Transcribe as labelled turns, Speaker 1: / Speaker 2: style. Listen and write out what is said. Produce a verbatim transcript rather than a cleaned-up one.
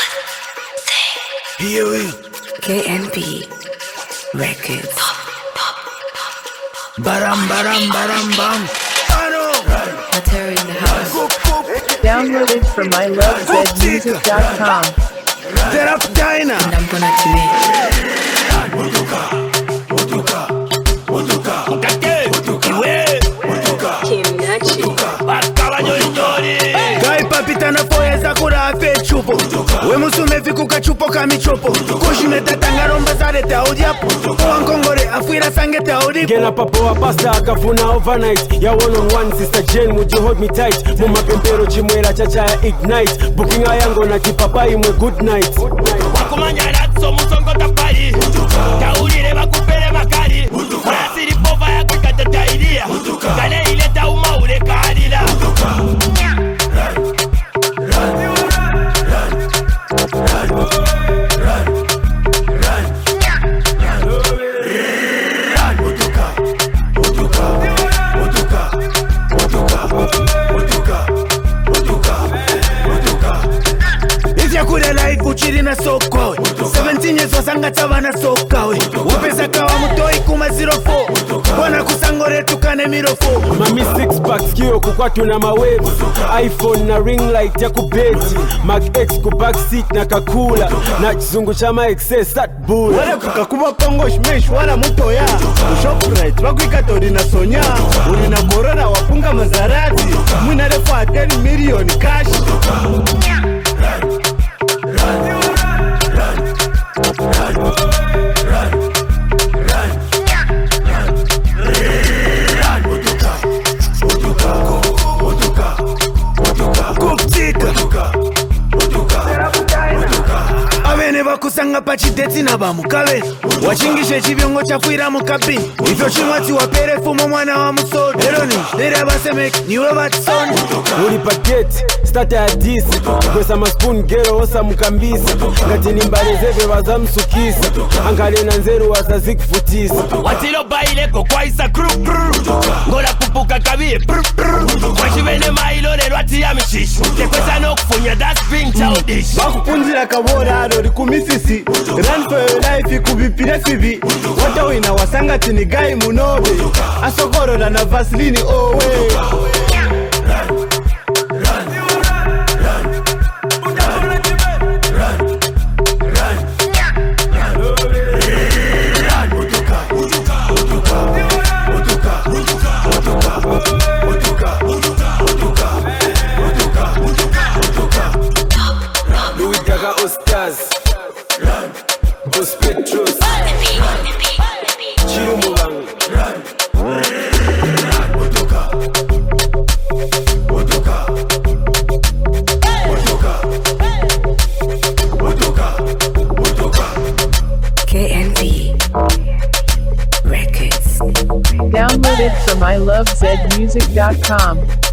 Speaker 1: Here we
Speaker 2: K N B Records.
Speaker 1: Baram baram baram bam.
Speaker 2: Material in the house.
Speaker 3: Downloaded from my love zed music dot com.
Speaker 1: Terap China.
Speaker 2: And I'm gonna do it.
Speaker 1: Gai papita na foya za kura afe chupo. We musume fiku kachupo kamichopo. Kushime tatanga romba zare te audiapo. Kwa nkongore afuira sange te audipo.
Speaker 4: Gena papo wa pasta akafuna overnight. Ya one on one sister Jane would you hold me tight. Muma pempero chimwera chacha ya ignite. Booking ayango na kipapai mwe good night.
Speaker 5: Wakumanya ratso musongo tapari. Taurire bakupere makari. Rasiri pova ya kukata tairia. Kane ile tauma ule karila.
Speaker 1: Kure like kuchiri na soko seventeen years wasanga tava na soka we Wapesa kawa mutoi kuma zero four Wana kusangore tukane miro four
Speaker 4: Mami six packs kio kukwatu na mawaves. iPhone na ring light ya kubeti. Mac X ku backseat na kakula. Na chizungu chama excess at bull.
Speaker 6: Wale kukakuba pongo shmesh wala muto ya Shoprite wakuika tori na sonya. Uri na corona wapunga mazarati. Mwina refu a ten million cash.
Speaker 1: Avene vakusanga pachidetsi na vamukabe wachingishe chiviongo chafuira mukabini ifyo chimwatsi wapere fumo mwana wa musodi eroni dere vasemeki niwe vatsoni
Speaker 4: Uri paketi, stata ya disi. Kwesa maspoon gero osa mukambisa. Ngati nimbarezeve waza msukisa. Angale na nzeru wasa zikufutisa.
Speaker 5: Watilo baileko kwa isa kru kru. Ngola kupuka kabie pru pru. Washivene mailole lwati ya mishishu. Tekwesa no kufunya that's being childish.
Speaker 6: Wakupunzira kabora arori kumisisi. Run for your life ikubipire sivi. Wata wina wasanga tini gai munobe. Asogoro na vasilini owe.
Speaker 4: Louis Gaga Ostaz. Os Petros. Chirumubang.
Speaker 2: K N B Records.
Speaker 3: Downloaded from my love zed music dot com.